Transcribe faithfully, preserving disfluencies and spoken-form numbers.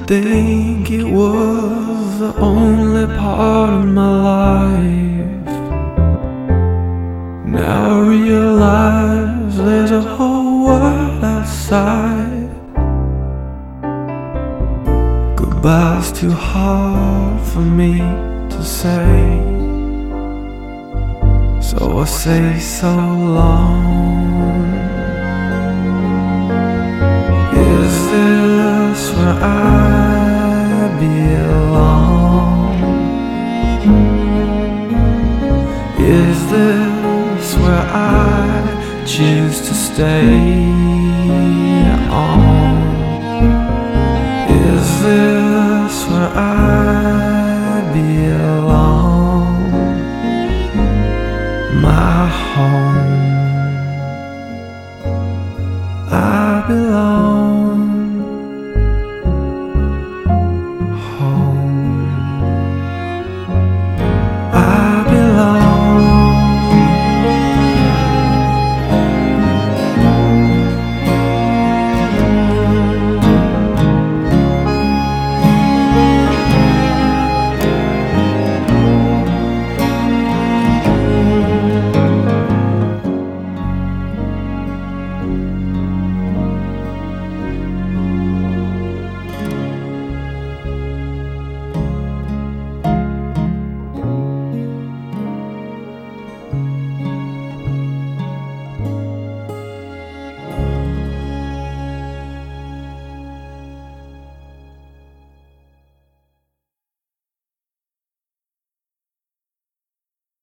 think it was the only part of my life. Now I realize there's a whole world outside. Goodbye's too hard for me to say, so I say so long. Is this where I belong? Is this where I choose to stay on?